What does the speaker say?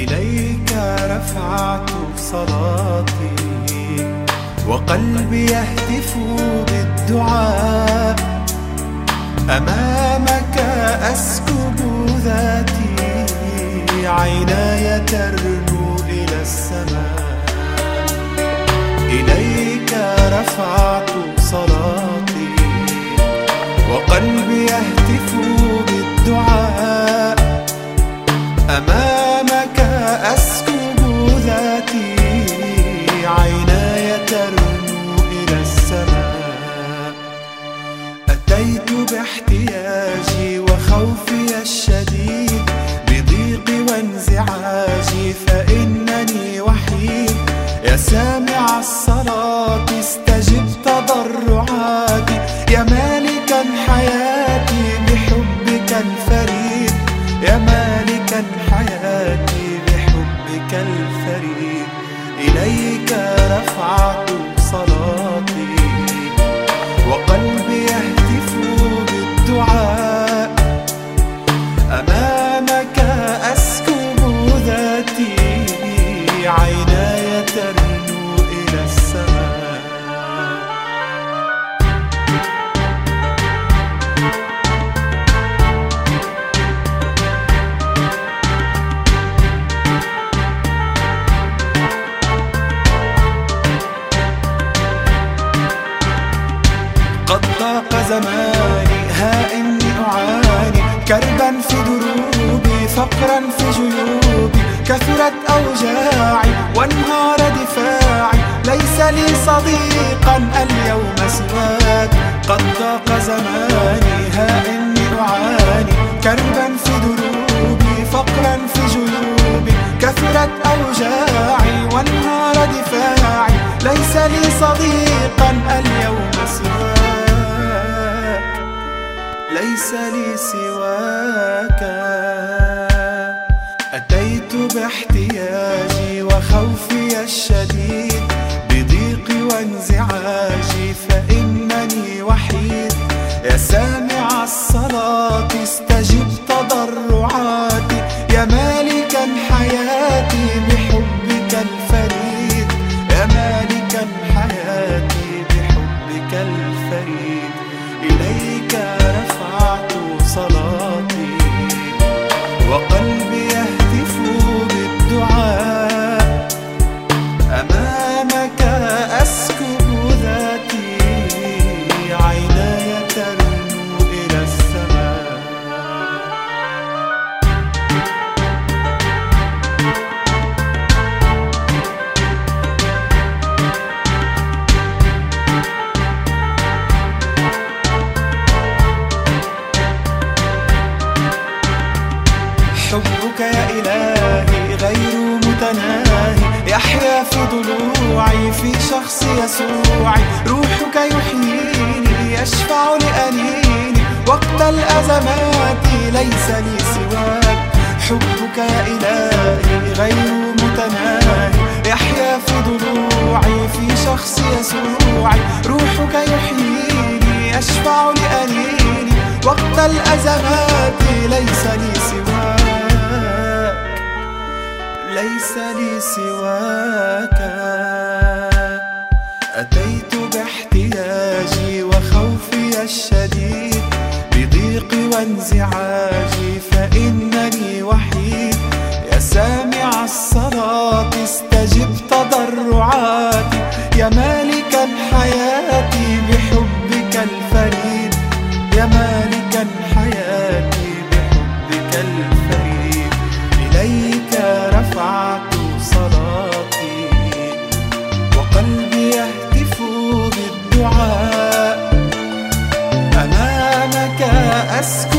إليك رفعت صلاتي وقلبي يهتف بالدعاء. أمامك أسكب ذاتي، عيناي ترنو إلى السماء. إليك رفعت صلاتي وقلبي يهتف بالدعاء. أمامك أسكب ذاتي، عيناي ترنو إلى السماء. أتيت باحتياجي وخوفي الشديد، بضيقي وانزعاجي فإنني وحيد. يا سامع الصلاة استجب تضرعاتي، يا مالكا حياتي بحبك الفريد. يا مالكا حياتي بحبك الفريد. إليك رفعت صلاتي وقلبي يهتف بالدعاء. أمامك أسكب ذاتي، عيناي ترنو إلى السماء. قد ضاق زماني، ها إني أعاني كربا في دروبي، فقرا في جيوبي. كثرت أوجاعي وانهار دفاعي، ليس لي صديقا اليوم سواك. قد ضاق زماني، ها إني أعاني كربا في دروبي، فقرا في جيوبي. كثرت أوجاعي وانهار دفاعي، ليس لي صديقا اليوم سواك. ليس لي سواك. أتيت باحتياجي وخوفي الشديد، بضيقي وانزعاجي فإنني وحيد. يا سامع الصلاة استجب تضرعاتي، يا مالكا حياتي بحبك الفريد. يا مالكا حياتي بحبك الفريد. إليك رفعت صلاتي وقلبي يهتف بالدعاء. أمامك أسكب ذاتي، عيناي ترنو إلى السماء. حبك يا إلهي غير متناهي، يحيا في ضلوعي في شخص يسوعي. روحك يحييني يشفع لأنيني، وقت الأزمات ليس لي سواك. حبك يا إلهي غير متناهي، يحيا في ضلوعي في شخص يسوعي. روحك يحييني يشفع لأنيني، وقت الأزمات ليس لي سواك. ليس لي سواك. أتيت باحتياجي وخوفي الشديد، بضيقي وانزعاجي فإنني وحيد. يا سامع الصلاة استجب تضرعاتي، يا مالكا حياتي بحبك الفريد. يا مالكا حياتي بحبك الفريد. إليك رفعت صلاتي وقلبي يهتف بالدعاء. أمامك أسكب